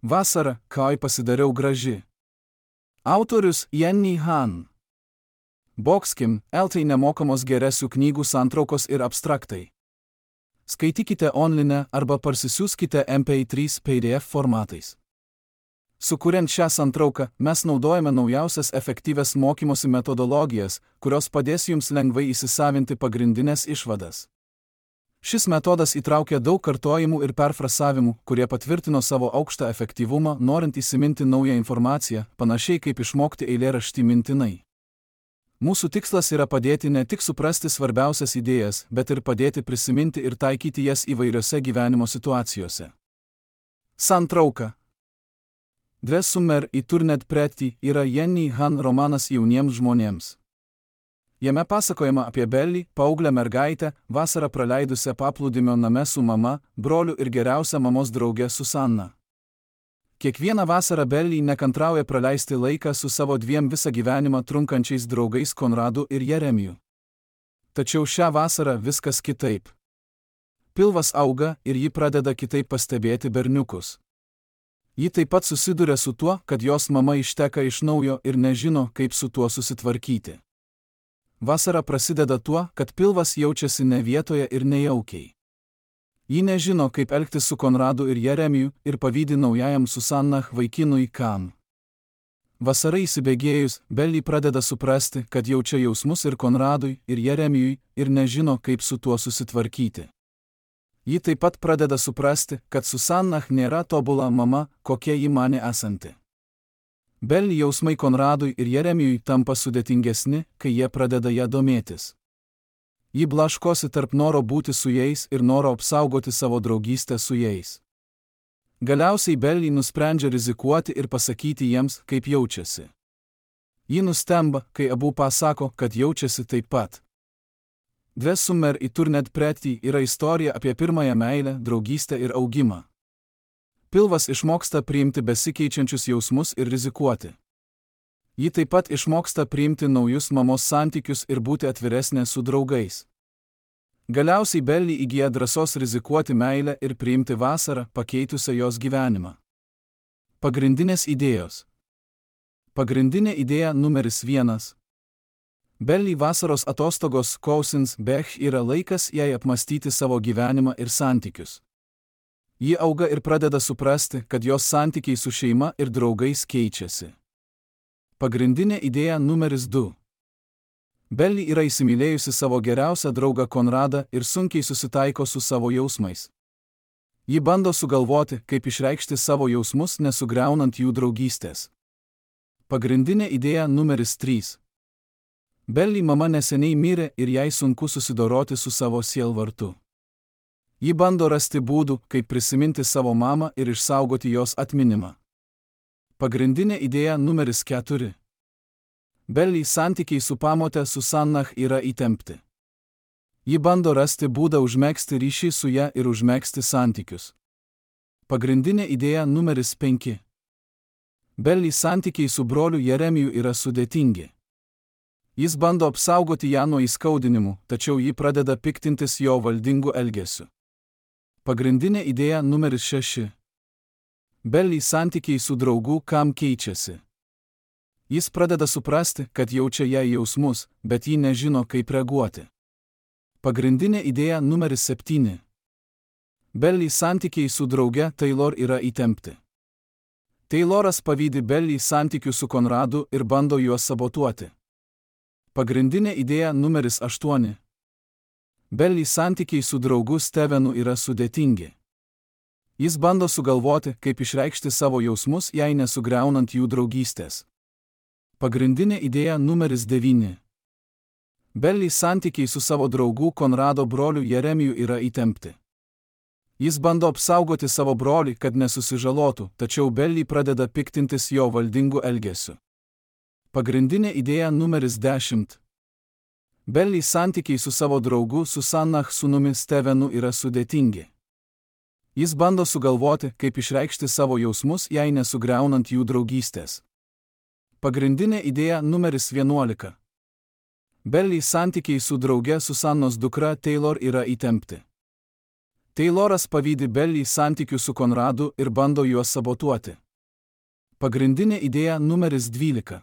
Vasara, kai pasidariau graži. Autorius Jenny Han. Boxkim, LT nemokamos geresių knygų santraukos ir abstraktai. Skaitykite online arba parsisiųskite MP3 PDF formatais. Sukuriant šią santrauką, mes naudojame naujausias efektyvias mokymosi metodologijas, kurios padės jums lengvai įsisavinti pagrindinės išvadas. Šis metodas įtraukia daug kartojimų ir perfrasavimų, kurie patvirtino savo aukštą efektyvumą, norint įsiminti naują informaciją, panašiai kaip išmokti eilėraštį mintinai. Mūsų tikslas yra padėti ne tik suprasti svarbiausias idėjas, bet ir padėti prisiminti ir taikyti jas įvairiose gyvenimo situacijose. Santrauka. Dve sumer į turnet preti yra Jenny Han romanas jauniems žmonėms. Jame pasakojama apie Belly, paauglę mergaitę, vasarą praleidusią paplūdimio name su mama, broliu ir geriausia mamos drauge Susanna. Kiekvieną vasarą Belly nekantrauja praleisti laiką su savo dviem visą gyvenimą trunkančiais draugais Konradu ir Jeremiju. Tačiau šią vasarą viskas kitaip. Pilvas auga ir ji pradeda kitaip pastebėti berniukus. Ji taip pat susiduria su tuo, kad jos mama išteka iš naujo ir nežino, kaip su tuo susitvarkyti. Vasara prasideda tuo, kad pilvas jaučiasi ne vietoje ir nejaukiai. Ji nežino, kaip elgtis su Konradu ir Jeremiju ir pavydi naujajam Susannah vaikinui Kam. Vasarai įsibėgėjus, Belly pradeda suprasti, kad jaučia jausmus ir Konradui, ir Jeremijui, ir nežino, kaip su tuo susitvarkyti. Ji taip pat pradeda suprasti, kad Susannah nėra tobula mama, kokia ji manė esanti. Belly jausmai Konradui ir Jeremijui tampa sudėtingesni, kai jie pradeda ją domėtis. Ji blaškosi tarp noro būti su jais ir noro apsaugoti savo draugystę su jais. Galiausiai Belly nusprendžia rizikuoti ir pasakyti jiems, kaip jaučiasi. Ji nustemba, kai abu pasako, kad jaučiasi taip pat. Dve sumer į turnet preti yra istorija apie pirmąją meilę, draugystę ir augimą. Pilvas išmoksta priimti besikeičiančius jausmus ir rizikuoti. Ji taip pat išmoksta priimti naujus mamos santykius ir būti atviresnė su draugais. Galiausiai Belly įgyja drąsos rizikuoti meilę ir priimti vasarą, pakeitusią jos gyvenimą. Pagrindinės idėjos. Pagrindinė idėja numeris 1. Belly vasaros atostogos Cousins Bech yra laikas jai apmastyti savo gyvenimą ir santykius. Ji auga ir pradeda suprasti, kad jos santykiai su šeima ir draugais keičiasi. Pagrindinė idėja numeris 2. Belly yra įsimylėjusi savo geriausią draugą Konradą ir sunkiai susitaiko su savo jausmais. Ji bando sugalvoti, kaip išreikšti savo jausmus, nesugriaunant jų draugystės. Pagrindinė idėja numeris 3. Belly mama neseniai mirė ir jai sunku susidoroti su savo sielvartu. Ji bando rasti būdų, kaip prisiminti savo mamą ir išsaugoti jos atminimą. Pagrindinė idėja numeris 4. Belly santykiai su pamote Susannah yra įtempti. Ji bando rasti būdą užmegzti ryšį su ja ir užmegzti santykius. Pagrindinė idėja numeris 5. Belly santykiai su broliu Jeremiju yra sudėtingi. Jis bando apsaugoti ją nuo įskaudinimų, tačiau ji pradeda piktintis jo valdingu elgesiu. Pagrindinė idėja numeris 6. Belly santykiai su draugu Kam keičiasi. Jis pradeda suprasti, kad jaučia jai jausmus, bet ji nežino, kaip reaguoti. Pagrindinė idėja numeris 7. Belly santykiai su drauge Taylor yra įtempti. Tayloras pavydi Belly santykių su Konradu ir bando juos sabotuoti. Pagrindinė idėja numeris 8. Belly santykiai su draugu Stevenu yra sudėtingi. Jis bando sugalvoti, kaip išreikšti savo jausmus, jei nesugriaunant jų draugystės. Pagrindinė idėja numeris 9. Belly santykiai su savo draugu Konrado broliu Jeremiju yra įtempti. Jis bando apsaugoti savo brolį, kad nesusižalotų, tačiau Belly pradeda piktintis jo valdingu elgesiu. Pagrindinė idėja numeris 10. Belly santykiai su savo draugu Susannah sūnumi Stevenu yra sudėtingi. Jis bando sugalvoti, kaip išreikšti savo jausmus, jei nesugriaunant jų draugystės. Pagrindinė idėja numeris 11. Belly santykiai su drauge Susannos dukra Taylor yra įtempti. Tayloras pavydi Belly santykių su Konradu ir bando juos sabotuoti. Pagrindinė idėja numeris 12.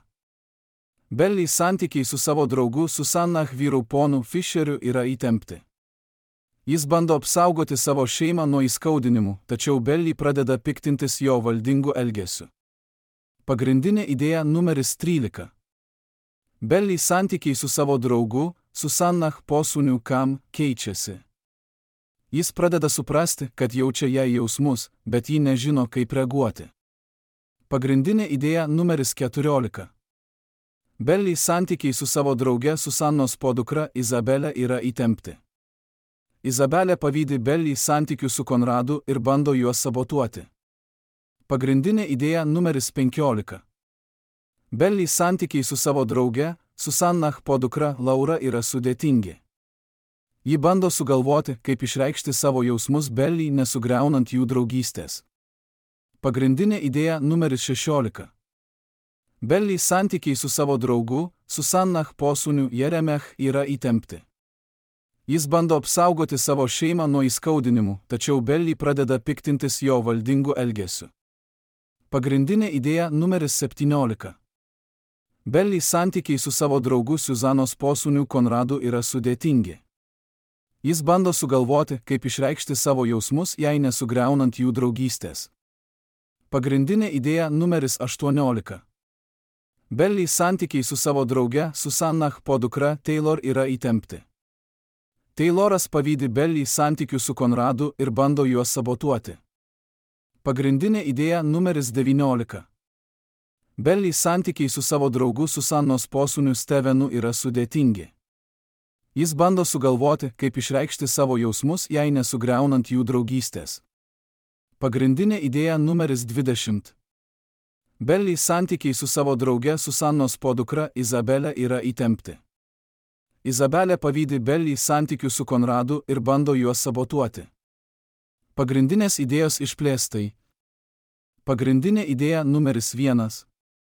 Belly santykiai su savo draugu Susanach vyru ponu Fischeriu yra įtempti. Jis bando apsaugoti savo šeimą nuo įskaudinimų, tačiau Belly pradeda piktintis jo valdingu elgesiu. Pagrindinė idėja numeris 13. Belly santykiai su savo draugu Susanach posūniu Cam keičiasi. Jis pradeda suprasti, kad jaučia jai jausmus, bet ji nežino, kaip reaguoti. Pagrindinė idėja numeris 14. Belly santykiai su savo drauge Susannos podukra Izabelė yra įtempti. Izabelė pavydi Belly santykių su Konradu ir bando juos sabotuoti. Pagrindinė idėja numeris 15. Belly santykiai su savo drauge Susanach podukra Laura yra sudėtingi. Ji bando sugalvoti, kaip išreikšti savo jausmus Belly nesugriaunant jų draugystės. Pagrindinė idėja numeris 16. Belly santykiai su savo draugu Susanach posūniu Jeremech yra įtempti. Jis bando apsaugoti savo šeimą nuo įskaudinimų, tačiau Belly pradeda piktintis jo valdingu elgesiu. Pagrindinė idėja numeris 17. Belly santykiai su savo draugu Suzanos posūniu Konradu yra sudėtingi. Jis bando sugalvoti, kaip išreikšti savo jausmus, jei nesugriaunant jų draugystės. Pagrindinė idėja numeris 18. Belly santykiai su savo drauge Susanach podukra Taylor yra įtempti. Tayloras pavydi Belly santykių su Konradu ir bando juos sabotuoti. Pagrindinė idėja numeris 19. Belly santykiai su savo draugu Susannos posūniu Stevenu yra sudėtingi. Jis bando sugalvoti, kaip išreikšti savo jausmus, jei nesugriaunant jų draugystės. Pagrindinė idėja numeris 20. Belly santykiai su savo drauge Susannos podukra Izabelė yra įtempti. Izabelė pavydi Belly santykių su Konradu ir bando juos sabotuoti. Pagrindinės idėjos išplėstai. Pagrindinė idėja numeris 1.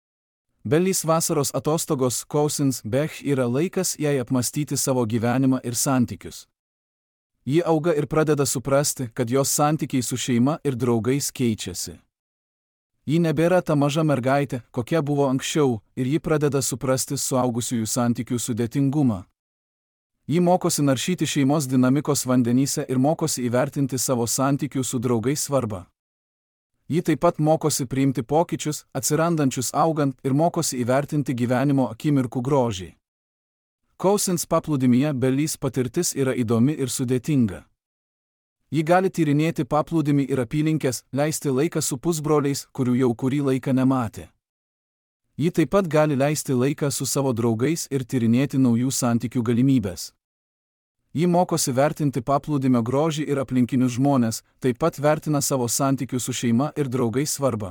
Bellys vasaros atostogos Cousins Bech yra laikas jai apmastyti savo gyvenimą ir santykius. Ji auga ir pradeda suprasti, kad jos santykiai su šeima ir draugais keičiasi. Ji nebėra ta maža mergaitė, kokia buvo anksčiau, ir ji pradeda suprasti suaugusiųjų santykių sudėtingumą. Ji mokosi naršyti šeimos dinamikos vandenyse ir mokosi įvertinti savo santykių su draugais svarbą. Ji taip pat mokosi priimti pokyčius, atsirandančius augant, ir mokosi įvertinti gyvenimo akimirkų grožį. Cousins paplūdimyje Bellys patirtis yra įdomi ir sudėtinga. Ji gali tyrinėti paplūdimį ir apylinkes, leisti laiką su pusbroliais, kurių jau kurį laiką nematė. Ji taip pat gali leisti laiką su savo draugais ir tyrinėti naujų santykių galimybės. Ji mokosi vertinti paplūdimio grožį ir aplinkinius žmones, taip pat vertina savo santykių su šeima ir draugais svarbą.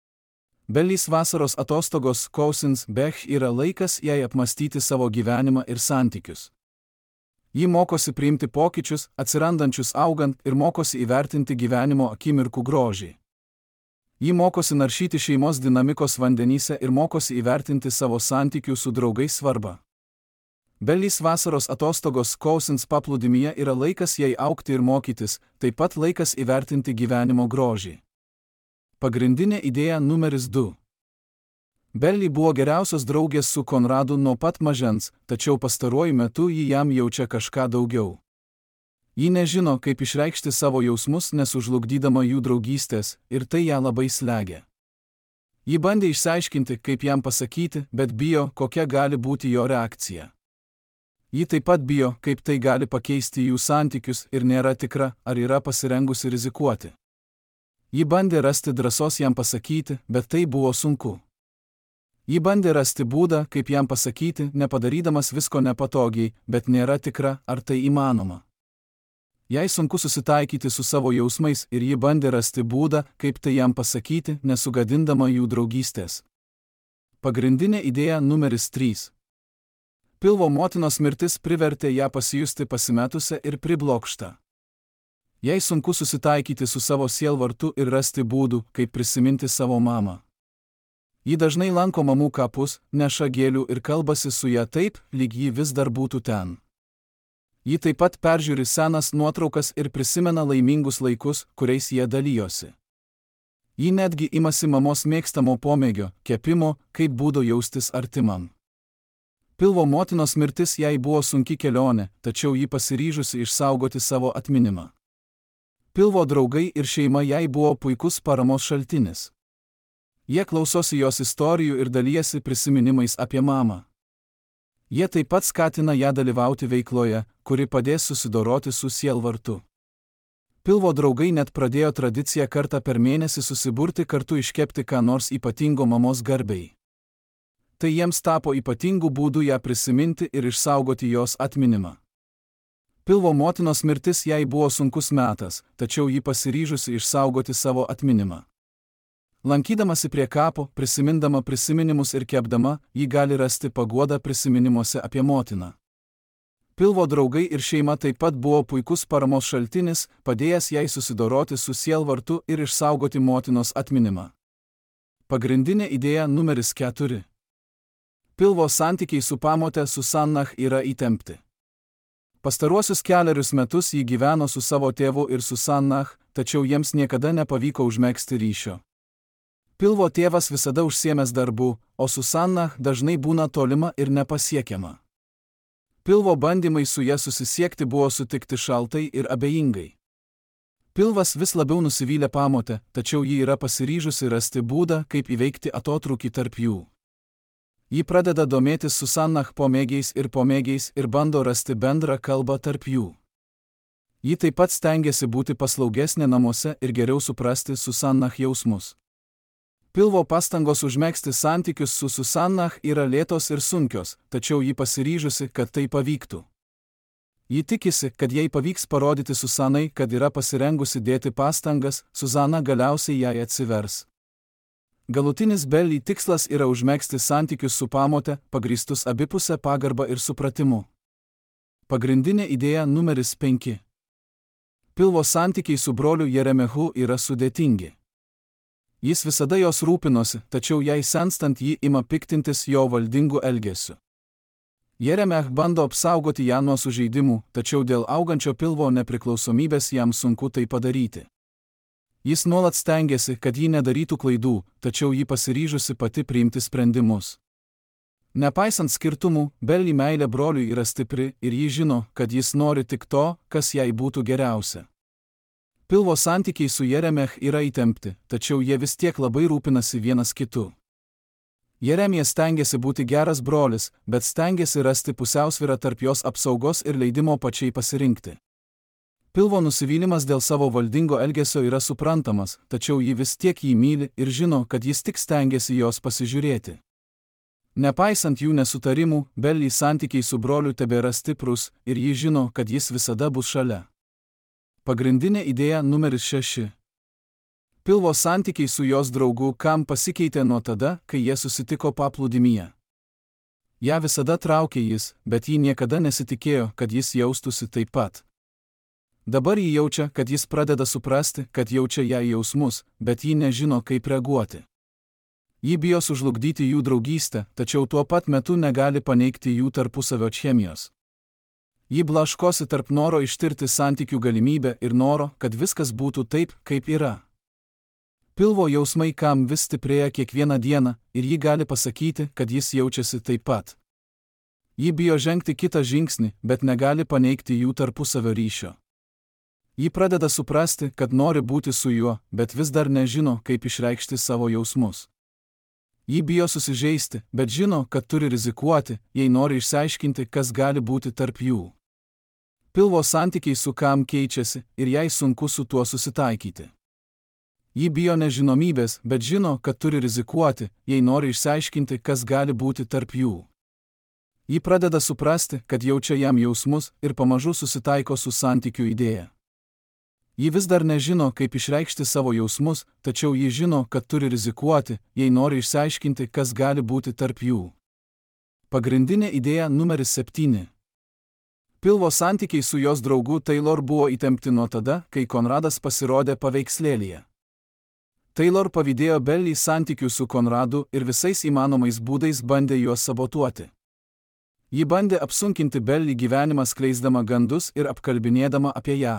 Bellys vasaros atostogos Cousins Bech yra laikas jai apmastyti savo gyvenimą ir santykius. Ji mokosi priimti pokyčius, atsirandančius augant, ir mokosi įvertinti gyvenimo akimirkų grožį. Ji mokosi naršyti šeimos dinamikos vandenyse ir mokosi įvertinti savo santykių su draugais svarbą. Bellys vasaros atostogos Cousins paplūdimyje yra laikas jai augti ir mokytis, taip pat laikas įvertinti gyvenimo grožį. Pagrindinė idėja numeris 2. Belly buvo geriausios draugės su Konradu nuo pat mažens, tačiau pastaruoju metu ji jam jaučia kažką daugiau. Ji nežino, kaip išreikšti savo jausmus, nesužlugdydama jų draugystės, ir tai ją labai slegia. Ji bandė išsiaiškinti, kaip jam pasakyti, bet bijo, kokia gali būti jo reakcija. Ji taip pat bijo, kaip tai gali pakeisti jų santykius, ir nėra tikra, ar yra pasirengusi rizikuoti. Ji bandė rasti drąsos jam pasakyti, bet tai buvo sunku. Ji bandė rasti būdą, kaip jam pasakyti, nepadarydamas visko nepatogiai, bet nėra tikra, ar tai įmanoma. Jai sunku susitaikyti su savo jausmais ir ji bandė rasti būdą, kaip tai jam pasakyti, nesugadindama jų draugystės. Pagrindinė idėja numeris 3. Pilvo motinos mirtis privertė ją pasijusti pasimetusią ir priblokštą. Jai sunku susitaikyti su savo sielvartu ir rasti būdų, kaip prisiminti savo mamą. Ji dažnai lanko mamų kapus, neša gėlių ir kalbasi su ja taip, lyg ji vis dar būtų ten. Ji taip pat peržiūri senas nuotraukas ir prisimena laimingus laikus, kuriais jie dalyjosi. Ji netgi imasi mamos mėgstamo pomėgio – kepimo, kaip būdo jaustis artimam. Pilvo motinos mirtis jai buvo sunki kelionė, tačiau ji pasiryžusi išsaugoti savo atminimą. Pilvo draugai ir šeima jai buvo puikus paramos šaltinis. Jie klausosi jos istorijų ir dalijasi prisiminimais apie mamą. Jie taip pat skatina ją dalyvauti veikloje, kuri padės susidoroti su sielvartu. Pilvo draugai net pradėjo tradiciją kartą per mėnesį susiburti kartu iškepti ką nors ypatingo mamos garbei. Tai jiems tapo ypatingų būdų ją prisiminti ir išsaugoti jos atminimą. Pilvo motinos mirtis jai buvo sunkus metas, tačiau ji pasiryžusi išsaugoti savo atminimą. Lankydamasi prie kapo, prisimindama prisiminimus ir kepdama, ji gali rasti paguodą prisiminimuose apie motiną. Pilvo draugai ir šeima taip pat buvo puikus paramos šaltinis, padėjęs jai susidoroti su sielvartu ir išsaugoti motinos atminimą. Pagrindinė idėja numeris 4. Pilvo santykiai su pamote Susannah yra įtempti. Pastaruosius 4 metus ji gyveno su savo tėvu ir Susannah, tačiau jiems niekada nepavyko užmegzti ryšio. Pilvo tėvas visada užsiėmęs darbų, o Susannah dažnai būna tolima ir nepasiekiama. Pilvo bandymai su ja susisiekti buvo sutikti šaltai ir abejingai. Pilvas vis labiau nusivylė pamotę, tačiau ji yra pasiryžusi rasti būdą, kaip įveikti atotrūkį tarp jų. Ji pradeda domėtis Susannah pomėgiais ir bando rasti bendrą kalbą tarp jų. Ji taip pat stengiasi būti paslaugesnė namuose ir geriau suprasti Susannah jausmus. Pilvo pastangos užmegzti santykius su Susannah yra lėtos ir sunkios, tačiau ji pasiryžusi, kad tai pavyktų. Ji tikisi, kad jai pavyks parodyti Susannai, kad yra pasirengusi dėti pastangas, Susana galiausiai jai atsivers. Galutinis Belly tikslas yra užmegzti santykius su pamote, pagrįstus abipusę pagarbą ir supratimu. Pagrindinė idėja numeris 5. Pilvo santykiai su broliu Jeremehu yra sudėtingi. Jis visada jos rūpinosi, tačiau jai senstant ji ima piktintis jo valdingu elgesiu. Jeremeh bando apsaugoti ją nuo sužeidimų, tačiau dėl augančio pilvo nepriklausomybės jam sunku tai padaryti. Jis nuolat stengiasi, kad ji nedarytų klaidų, tačiau ji pasiryžusi pati priimti sprendimus. Nepaisant skirtumų, Belly meilė broliui yra stipri ir ji žino, kad jis nori tik to, kas jai būtų geriausia. Pilvo santykiai su Jeremeh yra įtempti, tačiau jie vis tiek labai rūpinasi vienas kitu. Jeremija stengiasi būti geras brolis, bet stengiasi rasti pusiausvyrą tarp jos apsaugos ir leidimo pačiai pasirinkti. Pilvo nusivylimas dėl savo valdingo elgesio yra suprantamas, tačiau ji vis tiek jį myli ir žino, kad jis tik stengiasi jos pasižiūrėti. Nepaisant jų nesutarimų, Belly santykiai su broliu tebėra stiprus ir ji žino, kad jis visada bus šalia. Pagrindinė idėja numeris 6. Pilvo santykiai su jos draugu Kam pasikeitė nuo tada, kai jie susitiko paplūdimyje. Ja visada traukė jis, bet ji niekada nesitikėjo, kad jis jaustųsi taip pat. Dabar ji jaučia, kad jis pradeda suprasti, kad jaučia jai jausmus, bet ji nežino, kaip reaguoti. Ji bijo sužlugdyti jų draugystę, tačiau tuo pat metu negali paneigti jų tarpusavio chemijos. Ji blaškosi tarp noro ištirti santykių galimybę ir noro, kad viskas būtų taip, kaip yra. Pilvo jausmai Kam vis stiprėja kiekvieną dieną ir ji gali pasakyti, kad jis jaučiasi taip pat. Ji bijo žengti kitą žingsnį, bet negali paneigti jų tarpusavio ryšio. Ji pradeda suprasti, kad nori būti su juo, bet vis dar nežino, kaip išreikšti savo jausmus. Ji bijo susižeisti, bet žino, kad turi rizikuoti, jei nori išsiaiškinti, kas gali būti tarp jų. Pilvo santykiai su Kam keičiasi ir jai sunku su tuo susitaikyti. Ji bijo nežinomybės, bet žino, kad turi rizikuoti, jei nori išsiaiškinti, kas gali būti tarp jų. Ji pradeda suprasti, kad jaučia jam jausmus ir pamažu susitaiko su santykių idėja. Ji vis dar nežino, kaip išreikšti savo jausmus, tačiau ji žino, kad turi rizikuoti, jei nori išsiaiškinti, kas gali būti tarp jų. Pagrindinė idėja numeris 7. Pilvo santykiai su jos draugu Taylor buvo įtempti nuo tada, kai Konradas pasirodė paveikslėlyje. Taylor pavydėjo Belly santykių su Konradu ir visais įmanomais būdais bandė juos sabotuoti. Ji bandė apsunkinti Belly gyvenimą skleisdama gandus ir apkalbinėdama apie ją.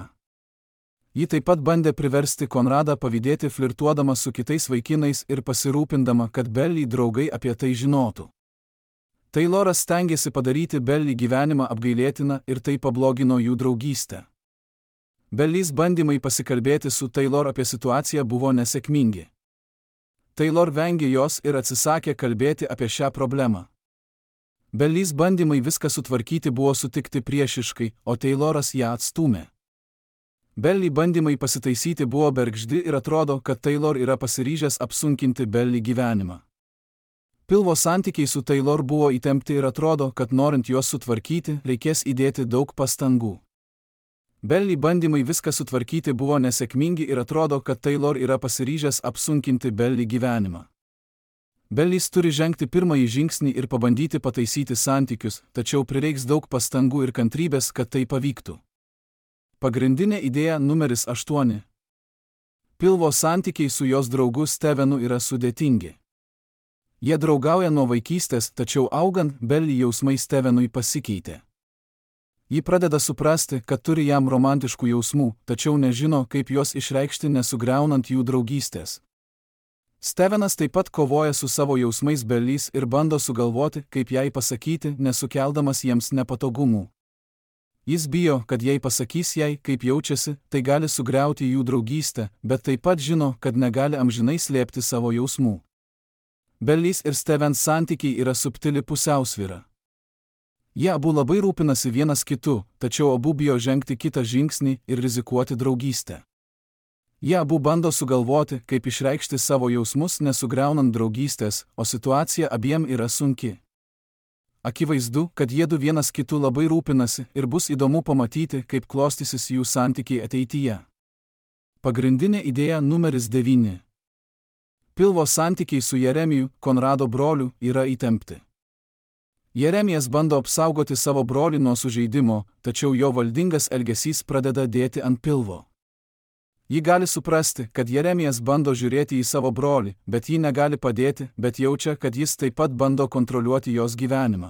Ji taip pat bandė priversti Konradą pavydėti flirtuodama su kitais vaikinais ir pasirūpindama, kad Belly draugai apie tai žinotų. Tayloras stengėsi padaryti Belly gyvenimą apgailėtiną ir tai pablogino jų draugystę. Bellys bandymai pasikalbėti su Taylor apie situaciją buvo nesėkmingi. Taylor vengė jos ir atsisakė kalbėti apie šią problemą. Bellys bandymai viską sutvarkyti buvo sutikti priešiškai, o Tayloras ją atstūmė. Belly bandymai pasitaisyti buvo bergždi ir atrodo, kad Taylor yra pasiryžęs apsunkinti Belly gyvenimą. Pilvo santykiai su Taylor buvo įtempti ir atrodo, kad norint juos sutvarkyti, reikės įdėti daug pastangų. Belly bandymai viską sutvarkyti buvo nesėkmingi ir atrodo, kad Taylor yra pasiryžęs apsunkinti Belly gyvenimą. Bellys turi žengti pirmąjį žingsnį ir pabandyti pataisyti santykius, tačiau prireiks daug pastangų ir kantrybės, kad tai pavyktų. Pagrindinė idėja numeris 8. Pilvo santykiai su jos draugu Stevenu yra sudėtingi. Jie draugauja nuo vaikystės, tačiau augant, Belly jausmai Stevenui pasikeitė. Ji pradeda suprasti, kad turi jam romantiškų jausmų, tačiau nežino, kaip juos išreikšti nesugriaunant jų draugystės. Stevenas taip pat kovoja su savo jausmais Bellys ir bando sugalvoti, kaip jai pasakyti, nesukeldamas jiems nepatogumų. Jis bijo, kad jei pasakys jai, kaip jaučiasi, tai gali sugriauti jų draugystę, bet taip pat žino, kad negali amžinai slėpti savo jausmų. Bellys ir Stevens santykiai yra subtili pusiausvyra. Jie abu labai rūpinasi vienas kitu, tačiau abu bijo žengti kitą žingsnį ir rizikuoti draugystę. Jie abu bando sugalvoti, kaip išreikšti savo jausmus nesugriaunant draugystės, o situacija abiem yra sunki. Akivaizdu, kad jiedu vienas kitu labai rūpinasi ir bus įdomu pamatyti, kaip klostysis jų santykiai ateityje. Pagrindinė idėja numeris 9. Pilvo santykiai su Jeremiju, Konrado broliu, yra įtempti. Jeremijas bando apsaugoti savo brolį nuo sužeidimo, tačiau jo valdingas elgesys pradeda dėti ant pilvo. Ji gali suprasti, kad Jeremijas bando žiūrėti į savo brolį, bet ji negali padėti, bet jaučia, kad jis taip pat bando kontroliuoti jos gyvenimą.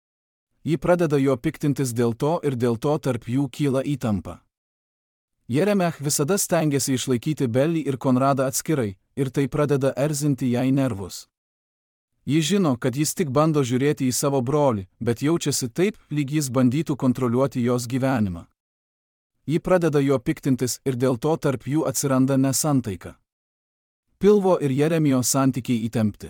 Ji pradeda jo piktintis dėl to ir dėl to tarp jų kyla įtampa. Jeremiah visada stengiasi išlaikyti Belly ir Konradą atskirai, ir tai pradeda erzinti jai nervus. Ji žino, kad jis tik bando žiūrėti į savo brolį, bet jaučiasi taip, lyg jis bandytų kontroliuoti jos gyvenimą. Ji pradeda jo piktintis ir dėl to tarp jų atsiranda nesantaika. Pilvo ir Jeremijo santykiai įtempti.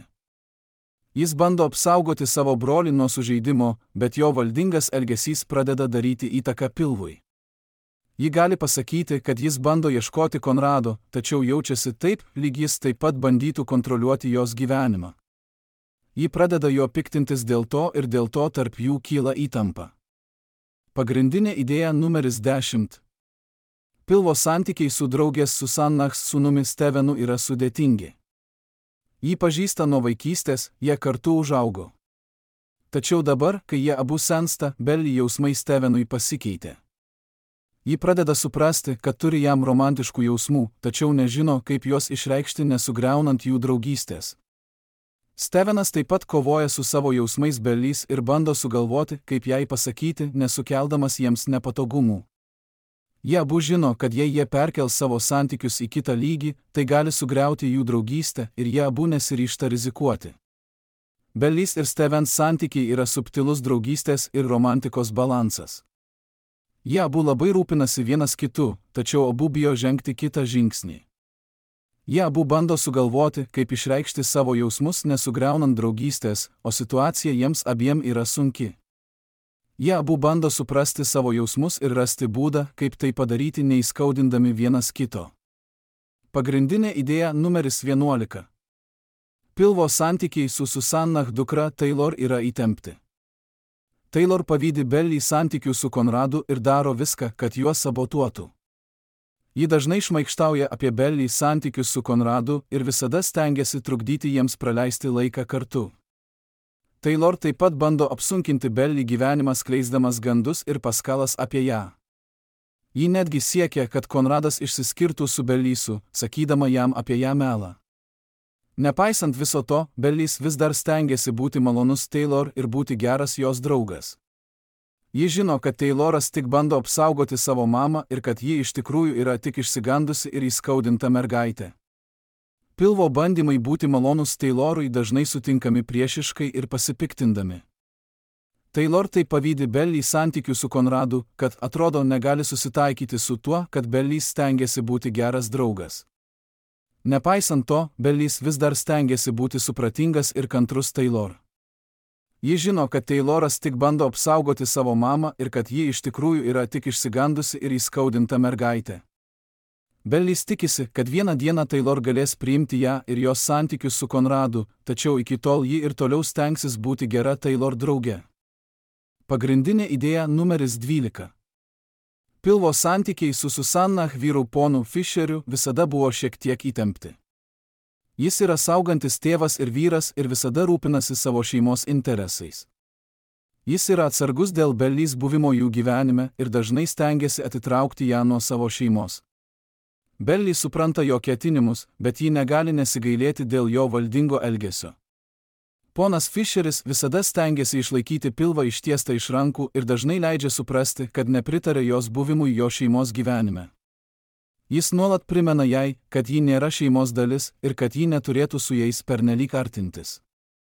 Jis bando apsaugoti savo brolį nuo sužeidimo, bet jo valdingas elgesys pradeda daryti įtaką pilvui. Ji gali pasakyti, kad jis bando ieškoti Konrado, tačiau jaučiasi taip, lyg jis taip pat bandytų kontroliuoti jos gyvenimą. Ji pradeda jo piktintis dėl to ir dėl to tarp jų kyla įtampa. Pagrindinė idėja numeris 10. Pilvo santykiai su draugės Susannahs sūnumi Stevenu yra sudėtingi. Jį pažįsta nuo vaikystės, jie kartu užaugo. Tačiau dabar, kai jie abu sensta, Belly jausmai Stevenui pasikeitė. Ji pradeda suprasti, kad turi jam romantiškų jausmų, tačiau nežino, kaip juos išreikšti nesugriaunant jų draugystės. Stevenas taip pat kovoja su savo jausmais Bellys ir bando sugalvoti, kaip jai pasakyti, nesukeldamas jiems nepatogumų. Jie abu žino, kad jei jie perkel savo santykius į kitą lygį, tai gali sugriauti jų draugystę ir jie abu nesiryžta rizikuoti. Bellys ir Stevens santykiai yra subtilus draugystės ir romantikos balansas. Jie abu labai rūpinasi vienas kitu, tačiau abu bijo žengti kitą žingsnį. Jie abu bando sugalvoti, kaip išreikšti savo jausmus nesugriaunant draugystės, o situacija jiems abiem yra sunki. Jie abu bando suprasti savo jausmus ir rasti būdą, kaip tai padaryti neįskaudindami vienas kito. Pagrindinė idėja numeris 11. Pilvo santykiai su Susannah dukra Taylor yra įtempti. Taylor pavydi Belly santykių su Konradu ir daro viską, kad juos sabotuotų. Ji dažnai šmaikštauja apie Belly santykius su Konradu ir visada stengiasi trukdyti jiems praleisti laiką kartu. Taylor taip pat bando apsunkinti Belly gyvenimą skleisdamas gandus ir paskalas apie ją. Ji netgi siekia, kad Konradas išsiskirtų su Bellysu, sakydama jam apie ją melą. Nepaisant viso to, Bellys vis dar stengiasi būti malonus Taylor ir būti geras jos draugas. Ji žino, kad Tayloras tik bando apsaugoti savo mamą ir kad ji iš tikrųjų yra tik išsigandusi ir įskaudinta mergaitė. Pilvo bandymai būti malonus Taylorui dažnai sutinkami priešiškai ir pasipiktindami. Taylor taip pavydi Belly santykių su Konradu, kad atrodo negali susitaikyti su tuo, kad Bellys stengiasi būti geras draugas. Nepaisant to, Bellys vis dar stengiasi būti supratingas ir kantrus Taylor. Ji žino, kad Tayloras tik bando apsaugoti savo mamą ir kad ji iš tikrųjų yra tik išsigandusi ir įskaudinta mergaitė. Bellys tikisi, kad vieną dieną Taylor galės priimti ją ir jos santykius su Konradu, tačiau iki tol ji ir toliau stengsis būti gera Taylor drauge. Pagrindinė idėja numeris 12. Pilvo santykiai su Susanna vyru ponu Fisheriu visada buvo šiek tiek įtempti. Jis yra saugantis tėvas ir vyras ir visada rūpinasi savo šeimos interesais. Jis yra atsargus dėl Bellys buvimo jų gyvenime ir dažnai stengiasi atitraukti ją nuo savo šeimos. Belly supranta jo ketinimus, bet ji negali nesigailėti dėl jo valdingo elgesio. Ponas Fisheris visada stengiasi išlaikyti pilvą ištiestą iš rankų ir dažnai leidžia suprasti, kad nepritarė jos buvimui jo šeimos gyvenime. Jis nuolat primena jai, kad ji nėra šeimos dalis ir kad ji neturėtų su jais pernelyg artintis.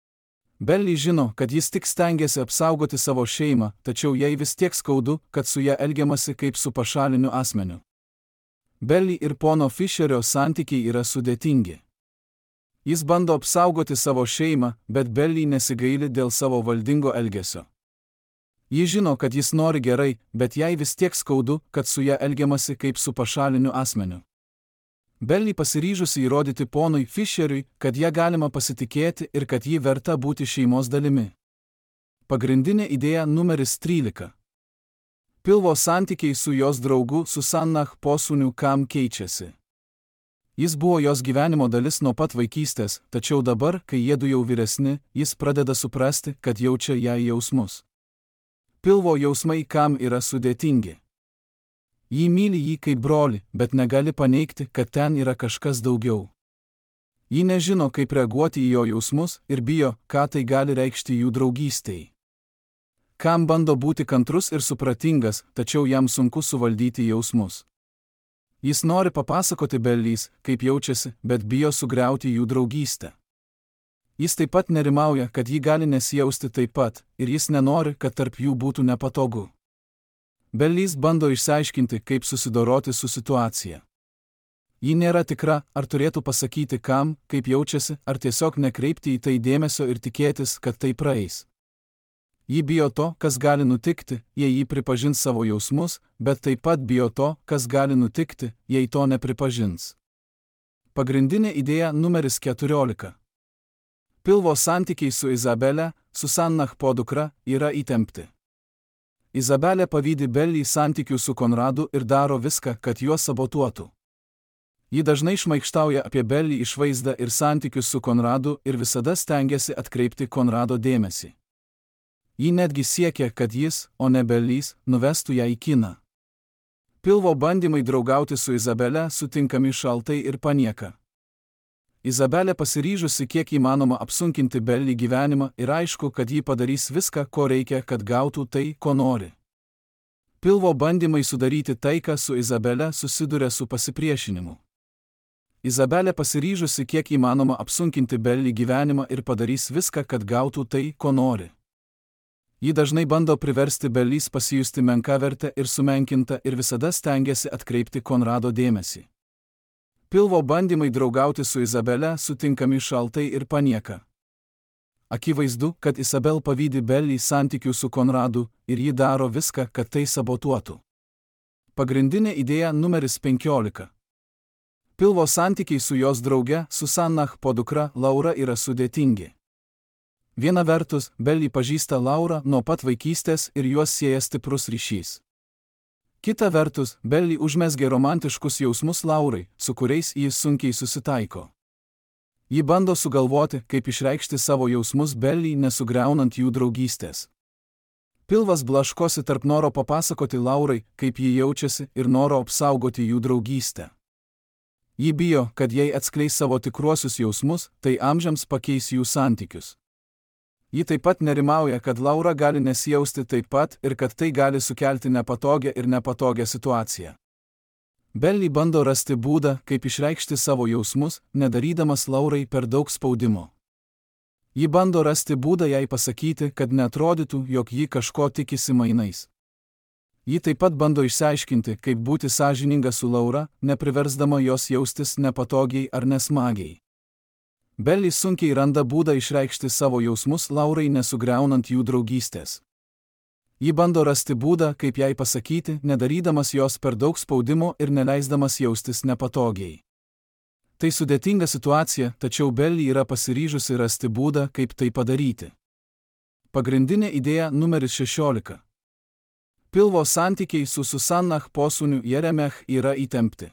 Belly žino, kad jis tik stengiasi apsaugoti savo šeimą, tačiau jai vis tiek skaudu, kad su ja elgiamasi kaip su pašaliniu asmeniu. Belly ir pono Fisherio santykiai yra sudėtingi. Jis bando apsaugoti savo šeimą, bet Belly nesigaili dėl savo valdingo elgesio. Ji žino, kad jis nori gerai, bet jai vis tiek skaudu, kad su ja elgiamasi kaip su pašaliniu asmeniu. Belly pasiryžusi įrodyti ponui Fisheriui, kad ją galima pasitikėti ir kad ji verta būti šeimos dalimi. Pagrindinė idėja numeris 13. Pilvo santykiai su jos draugu Susanna posūniu Kam keičiasi. Jis buvo jos gyvenimo dalis nuo pat vaikystės, tačiau dabar, kai jiedu jau vyresni, jis pradeda suprasti, kad jaučia jai jausmus. Pilvo jausmai Kam yra sudėtingi. Ji myli jį kaip brolį, bet negali paneigti, kad ten yra kažkas daugiau. Ji nežino, kaip reaguoti į jo jausmus ir bijo, ką tai gali reikšti jų draugystei. Kam bando būti kantrus ir supratingas, tačiau jam sunku suvaldyti jausmus. Jis nori papasakoti Bellys, kaip jaučiasi, bet bijo sugriauti jų draugystę. Jis taip pat nerimauja, kad ji gali nesijausti taip pat, ir jis nenori, kad tarp jų būtų nepatogu. Bellys bando išsiaiškinti, kaip susidoroti su situacija. Ji nėra tikra, ar turėtų pasakyti Kam, kaip jaučiasi, ar tiesiog nekreipti į tai dėmesio ir tikėtis, kad tai praeis. Ji bijo to, kas gali nutikti, jei ji pripažins savo jausmus, bet taip pat bijo to, kas gali nutikti, jei to nepripažins. Pagrindinė idėja numeris 14. Pilvo santykiai su Izabele, Susanna podukra, yra įtempti. Izabelė pavydi Belly santykių su Konradu ir daro viską, kad juos sabotuotų. Ji dažnai šmaikštauja apie Belly išvaizdą ir santykius su Konradu ir visada stengiasi atkreipti Konrado dėmesį. Ji netgi siekia, kad jis, o ne Bellys, nuvestų ją į kiną. Pilvo bandymai draugauti su Izabele sutinkami šaltai ir panieka. Izabelė pasiryžusi kiek įmanoma apsunkinti Belly gyvenimą ir aišku, kad ji padarys viską, ko reikia, kad gautų tai, ko nori. Pilvo bandymai sudaryti taiką su Izabele susiduria su pasipriešinimu. Izabelė pasiryžusi kiek įmanoma apsunkinti Belly gyvenimą ir padarys viską, kad gautų tai, ko nori. Ji dažnai bando priversti Bellys pasijusti menkavertę ir sumenkinta ir visada stengiasi atkreipti Konrado dėmesį. Pilvo bandymai draugauti su Izabele sutinkami šaltai ir panieka. Akivaizdu, kad Izabel pavydi Belly santykių su Konradu ir ji daro viską, kad tai sabotuotų. Pagrindinė idėja numeris 15. Pilvo santykiai su jos drauge Susanna podukra Laura yra sudėtingi. Viena vertus, Belly pažįsta Laurą nuo pat vaikystės ir juos sieja stiprus ryšys. Kita vertus, Belly užmezgė romantiškus jausmus Laurai, su kuriais jis sunkiai susitaiko. Ji bando sugalvoti, kaip išreikšti savo jausmus Belly nesugriaunant jų draugystės. Pilvas blaškosi tarp noro papasakoti Laurai, kaip ji jaučiasi, ir noro apsaugoti jų draugystę. Ji bijo, kad jei atskleis savo tikruosius jausmus, tai amžiams pakeis jų santykius. Ji taip pat nerimauja, kad Laura gali nesijausti taip pat ir kad tai gali sukelti nepatogią situaciją. Belly bando rasti būdą, kaip išreikšti savo jausmus, nedarydamas Laurai per daug spaudimo. Ji bando rasti būdą jai pasakyti, kad neatrodytų, jog ji kažko tikisi mainais. Ji taip pat bando išsiaiškinti, kaip būti sąžininga su Laura, nepriversdama jos jaustis nepatogiai ar nesmagiai. Belly sunkiai randa būdą išreikšti savo jausmus Laurai nesugriaunant jų draugystės. Ji bando rasti būdą, kaip jai pasakyti, nedarydamas jos per daug spaudimo ir neleisdamas jaustis nepatogiai. Tai sudėtinga situacija, tačiau Belly yra pasiryžusi rasti būdą, kaip tai padaryti. Pagrindinė idėja numeris 16. Pilvo santykiai su Susannah posūniu Jeremech yra įtempti.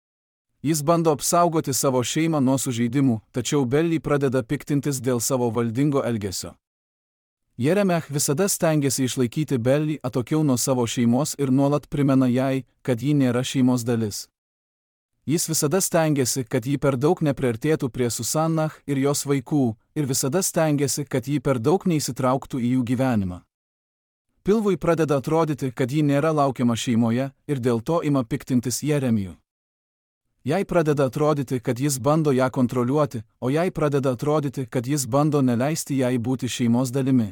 Jis bando apsaugoti savo šeimą nuo sužeidimų, tačiau Belly pradeda piktintis dėl savo valdingo elgesio. Jeremech visada stengiasi išlaikyti Belly atokiau nuo savo šeimos ir nuolat primena jai, kad ji nėra šeimos dalis. Jis visada stengiasi, kad ji per daug nepriartėtų prie Susannah ir jos vaikų, ir visada stengiasi, kad ji per daug neįsitrauktų į jų gyvenimą. Pilvui pradeda atrodyti, kad ji nėra laukiama šeimoje, ir dėl to ima piktintis Jeremiju. Jai pradeda atrodyti, kad jis bando ją kontroliuoti, o jai pradeda atrodyti, kad jis bando neleisti jai būti šeimos dalimi.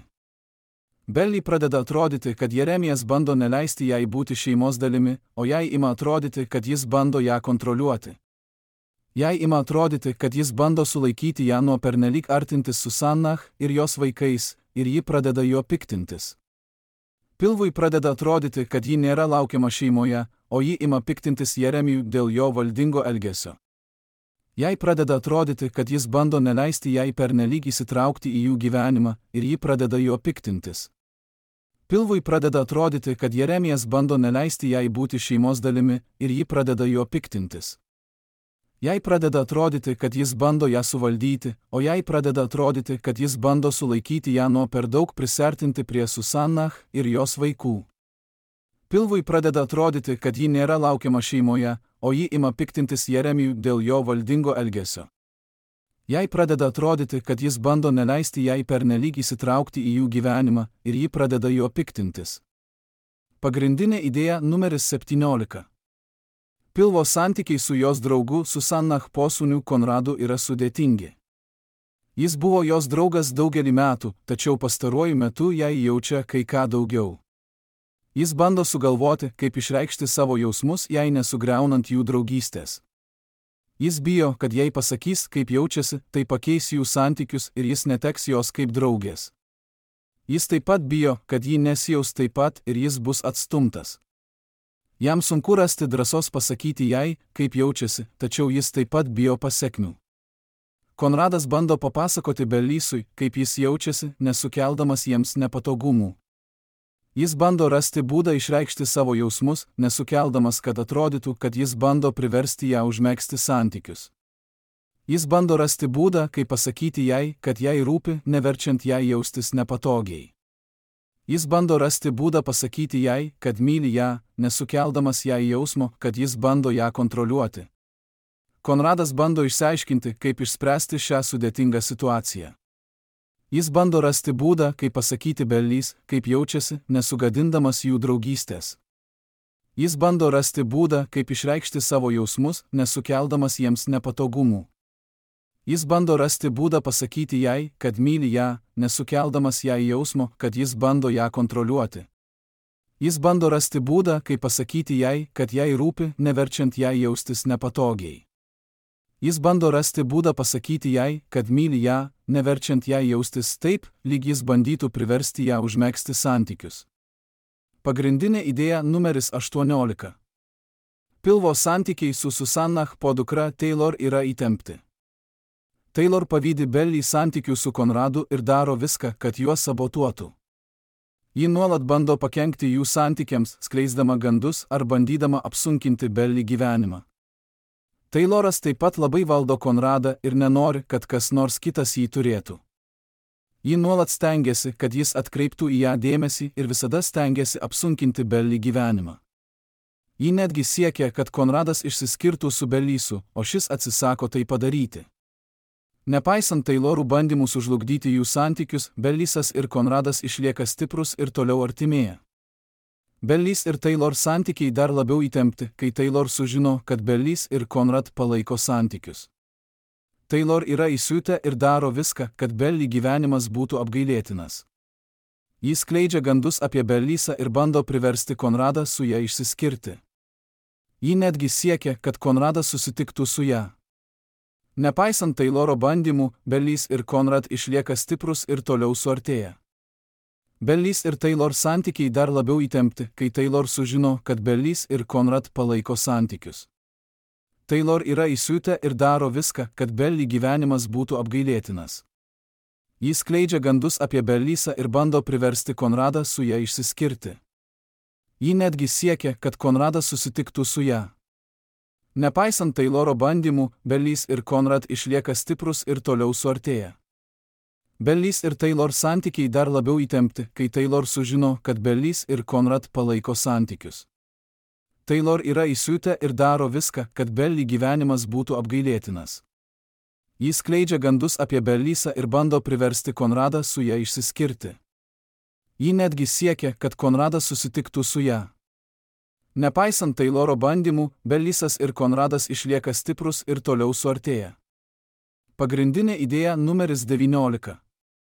Belly pradeda atrodyti, kad Jeremijas bando neleisti jai būti šeimos dalimi, o jai ima atrodyti, kad jis bando ją kontroliuoti. Jai ima atrodyti, kad jis bando sulaikyti ją nuo pernelyg artintis Susannah ir jos vaikais, ir ji pradeda juo piktintis. Pilvui pradeda atrodyti, kad ji nėra laukiama šeimoje, o ji ima piktintis Jeremiju dėl jo valdingo elgesio. Jai pradeda atrodyti, kad jis bando neleisti jai pernelyg įsitraukti į jų gyvenimą, ir ji pradeda juo piktintis. Pilvui pradeda atrodyti, kad Jeremijas bando neleisti jai būti šeimos dalimi, ir ji pradeda juo piktintis. Jai pradeda atrodyti, kad jis bando ją suvaldyti, o jai pradeda atrodyti, kad jis bando sulaikyti ją nuo per daug prisertinti prie Susannah ir jos vaikų. Pilvui pradeda atrodyti, kad ji nėra laukiama šeimoje, o ji ima piktintis Jeremiju dėl jo valdingo elgesio. Jai pradeda atrodyti, kad jis bando neleisti jai pernelyg įsitraukti į jų gyvenimą, ir ji pradeda juo piktintis. Pagrindinė idėja numeris 17. Pilvo santykiai su jos draugu Susannah posūniu Konradu yra sudėtingi. Jis buvo jos draugas daugelį metų, tačiau pastaruoju metu jai jaučia kai ką daugiau. Jis bando sugalvoti, kaip išreikšti savo jausmus, jai nesugriaunant jų draugystės. Jis bijo, kad jei pasakys, kaip jaučiasi, tai pakeis jų santykius ir jis neteks jos kaip draugės. Jis taip pat bijo, kad ji nesijaus taip pat ir jis bus atstumtas. Jam sunku rasti drąsos pasakyti jai, kaip jaučiasi, tačiau jis taip pat bijo pasekmių. Konradas bando papasakoti Bellysui, kaip jis jaučiasi, nesukeldamas jiems nepatogumų. Jis bando rasti būdą išreikšti savo jausmus, nesukeldamas, kad atrodytų, kad jis bando priversti ją užmegzti santykius. Jis bando rasti būdą, kaip pasakyti jai, kad jai rūpi, neverčiant jai jaustis nepatogiai. Jis bando rasti būdą pasakyti jai, kad myli ją, nesukeldamas jai jausmo, kad jis bando ją kontroliuoti. Konradas bando išsiaiškinti, kaip išspręsti šią sudėtingą situaciją. Jis bando rasti būdą, kaip pasakyti Bellys, kaip jaučiasi, nesugadindamas jų draugystės. Jis bando rasti būdą, kaip išreikšti savo jausmus, nesukeldamas jiems nepatogumų. Jis bando rasti būdą pasakyti jai, kad myli ją, nesukeldamas jai jausmo, kad jis bando ją kontroliuoti. Jis bando rasti būdą, kaip pasakyti jai, kad jai rūpi, neverčiant jai jaustis nepatogiai. Jis bando rasti būdą pasakyti jai, kad myli ją, neverčiant jai jaustis taip, lyg jis bandytų priversti ją užmegzti santykius. Pagrindinė idėja numeris 18. Pilvo santykiai su Susannah podukra Taylor yra įtempti. Taylor pavydi Belly santykių su Konradu ir daro viską, kad juos sabotuotų. Ji nuolat bando pakenkti jų santykiams, skleisdama gandus ar bandydama apsunkinti Belly gyvenimą. Tayloras taip pat labai valdo Konradą ir nenori, kad kas nors kitas jį turėtų. Ji nuolat stengiasi, kad jis atkreiptų į ją dėmesį ir visada stengiasi apsunkinti Belly gyvenimą. Ji netgi siekia, kad Konradas išsiskirtų su Bellysu, o šis atsisako tai padaryti. Nepaisant Taylorų bandymų sužlugdyti jų santykius, Bellysas ir Konradas išlieka stiprus ir toliau artimėja. Bellys ir Taylor santykiai dar labiau įtempti, kai Taylor sužino, kad Bellys ir Konrad palaiko santykius. Taylor yra įsiutę ir daro viską, kad Belly gyvenimas būtų apgailėtinas. Jis skleidžia gandus apie Bellysą ir bando priversti Konradą su ja išsiskirti. Ji netgi siekia, kad Konradas susitiktų su ja. Nepaisant Tayloro bandymų, Bellys ir Konrad išlieka stiprus ir toliau suartėja. Bellys ir Taylor santykiai dar labiau įtempti, kai Taylor sužino, kad Bellys ir Konrad palaiko santykius. Taylor yra įsiutę ir daro viską, kad Belly gyvenimas būtų apgailėtinas. Jis skleidžia gandus apie Bellysą ir bando priversti Konradą su ja išsiskirti. Ji netgi siekia, kad Konradas susitiktų su ja. Nepaisant Tayloro bandymų, Bellys ir Konrad išlieka stiprus ir toliau suartėja. Bellys ir Taylor santykiai dar labiau įtempti, kai Taylor sužino, kad Bellys ir Konrad palaiko santykius. Taylor yra įsiutę ir daro viską, kad Belly gyvenimas būtų apgailėtinas. Jis skleidžia gandus apie Bellysą ir bando priversti Konradą su ja išsiskirti. Ji netgi siekia, kad Konradas susitiktų su ja. Nepaisant Tayloro bandymų, Bellysas ir Konradas išlieka stiprus ir toliau suartėja. Pagrindinė idėja numeris 19.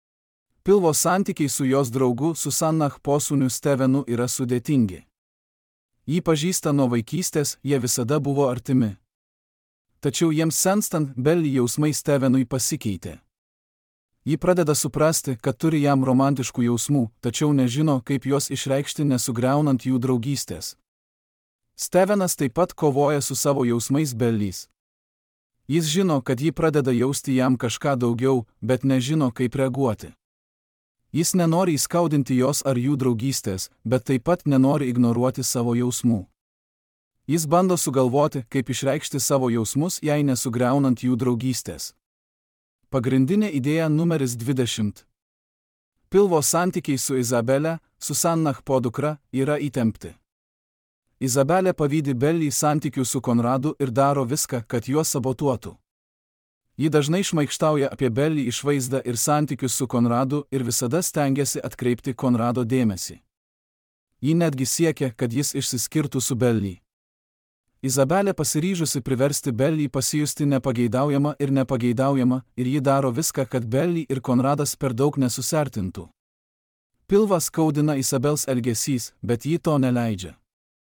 Pilvo santykiai su jos draugu Susannah posūniu Stevenu yra sudėtingi. Jį pažįsta nuo vaikystės, jie visada buvo artimi. Tačiau jiems senstant, Belly jausmai Stevenui pasikeitė. Ji pradeda suprasti, kad turi jam romantiškų jausmų, tačiau nežino, kaip juos išreikšti nesugriaunant jų draugystės. Stevenas taip pat kovoja su savo jausmais Bellys. Jis žino, kad ji pradeda jausti jam kažką daugiau, bet nežino, kaip reaguoti. Jis nenori įskaudinti jos ar jų draugystės, bet taip pat nenori ignoruoti savo jausmų. Jis bando sugalvoti, kaip išreikšti savo jausmus, jei nesugriaunant jų draugystės. Pagrindinė idėja numeris 20. Pilvo santykiai su Izabele, Susannah podukra, yra įtempti. Izabelė pavydi Belly santykių su Konradu ir daro viską, kad juos sabotuotų. Ji dažnai šmaikštauja apie Belly išvaizdą ir santykius su Konradu ir visada stengiasi atkreipti Konrado dėmesį. Ji netgi siekia, kad jis išsiskirtų su Belly. Izabelė pasiryžusi priversti Belly pasijusti nepageidaujama ir ji daro viską, kad Belly ir Konradas per daug nesusertintų. Pilvą skaudina Izabels elgesys, bet ji to neleidžia.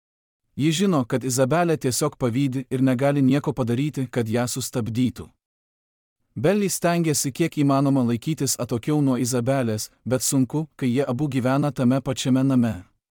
Ji žino, kad Izabelė tiesiog pavydi ir negali nieko padaryti, kad ją sustabdytų. Belly stengiasi kiek įmanoma laikytis atokiau nuo Izabelės, bet sunku, kai jie abu gyvena tame pačiame name.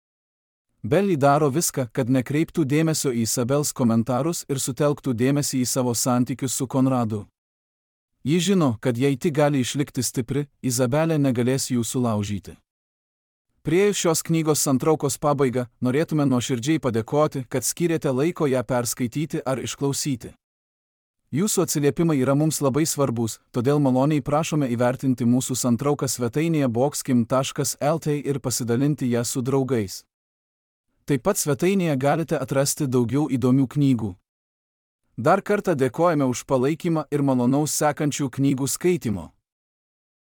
Belly daro viską, kad nekreiptų dėmesio į Izabels komentarus ir sutelktų dėmesį į savo santykius su Konradu. Ji žino, kad jei tik gali išlikti stipri, Izabelė negalės jų sulaužyti. Priėjus šios knygos santraukos pabaigą, norėtume nuoširdžiai padėkoti, kad skyrėte laiko ją perskaityti ar išklausyti. Jūsų atsiliepimai yra mums labai svarbus, todėl maloniai prašome įvertinti mūsų santrauką svetainėje boxkim.lt ir pasidalinti ją su draugais. Taip pat svetainėje galite atrasti daugiau įdomių knygų. Dar kartą dėkojame už palaikymą ir malonaus sekančių knygų skaitimo.